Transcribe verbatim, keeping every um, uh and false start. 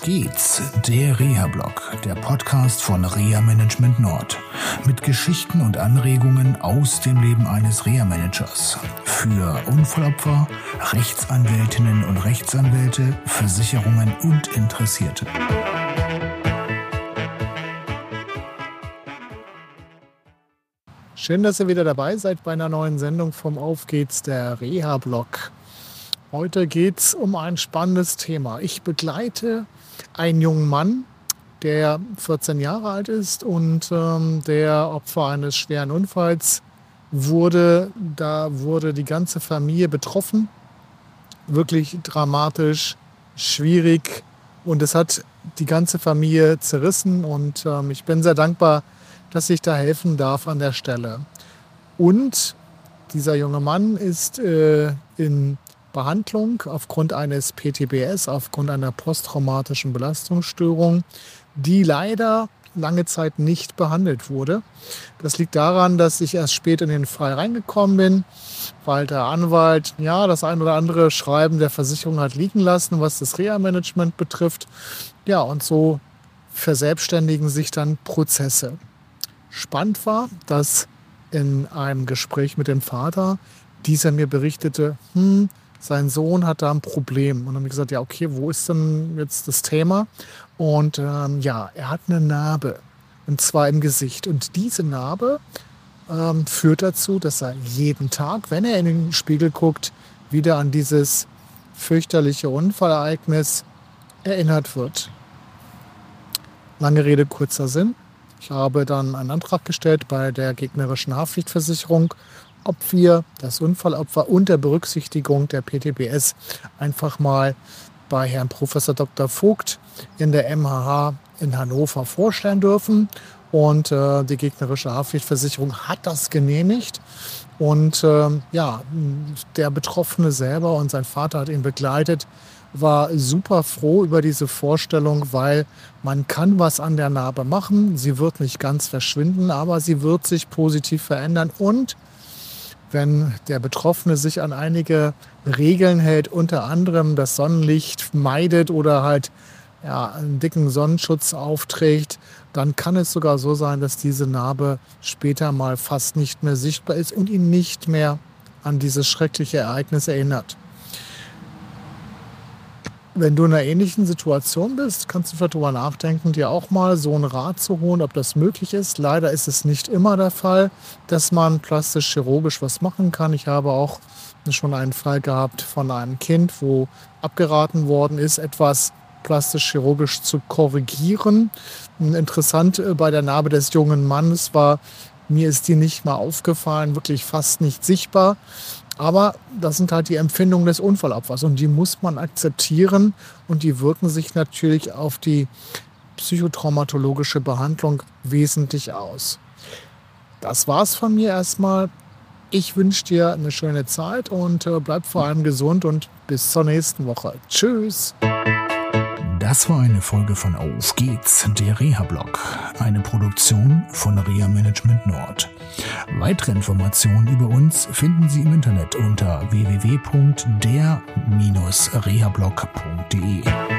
geht's, der Reha-Blog, der Podcast von Reha Management Nord. Mit Geschichten und Anregungen aus dem Leben eines Reha-Managers. Für Unfallopfer, Rechtsanwältinnen und Rechtsanwälte, Versicherungen und Interessierte. Schön, dass ihr wieder dabei seid bei einer neuen Sendung vom Auf geht's, der Reha-Blog. Heute geht es um ein spannendes Thema. Ich begleite einen jungen Mann, der vierzehn Jahre alt ist und ähm, der Opfer eines schweren Unfalls wurde. Da wurde die ganze Familie betroffen. Wirklich dramatisch, schwierig und es hat die ganze Familie zerrissen und ähm, ich bin sehr dankbar, dass ich da helfen darf an der Stelle. Und dieser junge Mann ist äh, in Behandlung aufgrund eines P T B S, aufgrund einer posttraumatischen Belastungsstörung, die leider lange Zeit nicht behandelt wurde. Das liegt daran, dass ich erst spät in den Fall reingekommen bin, weil der Anwalt ja das ein oder andere Schreiben der Versicherung hat liegen lassen, was das Reha-Management betrifft. Ja, und so verselbstständigen sich dann Prozesse. Spannend war, dass in einem Gespräch mit dem Vater dieser mir berichtete, hm, sein Sohn hat da ein Problem. Und dann habe ich gesagt, ja okay, wo ist denn jetzt das Thema? Und ähm, ja, er hat eine Narbe, und zwar im Gesicht. Und diese Narbe ähm, führt dazu, dass er jeden Tag, wenn er in den Spiegel guckt, wieder an dieses fürchterliche Unfallereignis erinnert wird. Lange Rede, kurzer Sinn. Ich habe dann einen Antrag gestellt bei der gegnerischen Haftpflichtversicherung, ob wir das Unfallopfer unter Berücksichtigung der P T B S einfach mal bei Herrn Professor Doktor Vogt in der M H H in Hannover vorstellen dürfen. Und äh, die gegnerische Haftpflichtversicherung hat das genehmigt. Und äh, ja, der Betroffene selber und sein Vater hat ihn begleitet, war super froh über diese Vorstellung, weil man kann was an der Narbe machen. Sie wird nicht ganz verschwinden, aber sie wird sich positiv verändern. Und wenn der Betroffene sich an einige Regeln hält, unter anderem das Sonnenlicht meidet oder halt ja, einen dicken Sonnenschutz aufträgt, dann kann es sogar so sein, dass diese Narbe später mal fast nicht mehr sichtbar ist und ihn nicht mehr an dieses schreckliche Ereignis erinnert. Wenn du in einer ähnlichen Situation bist, kannst du vielleicht darüber nachdenken, dir auch mal so einen Rat zu holen, ob das möglich ist. Leider ist es nicht immer der Fall, dass man plastisch-chirurgisch was machen kann. Ich habe auch schon einen Fall gehabt von einem Kind, wo abgeraten worden ist, etwas plastisch-chirurgisch zu korrigieren. Interessant bei der Narbe des jungen Mannes war, mir ist die nicht mal aufgefallen, wirklich fast nicht sichtbar. Aber das sind halt die Empfindungen des Unfallopfers und die muss man akzeptieren und die wirken sich natürlich auf die psychotraumatologische Behandlung wesentlich aus. Das war's von mir erstmal. Ich wünsche dir eine schöne Zeit und äh, bleib vor allem gesund und bis zur nächsten Woche. Tschüss! Das war eine Folge von Auf geht's, der Reha-Blog, eine Produktion von Reha Management Nord. Weitere Informationen über uns finden Sie im Internet unter w w w punkt der Bindestrich rehablog punkt de.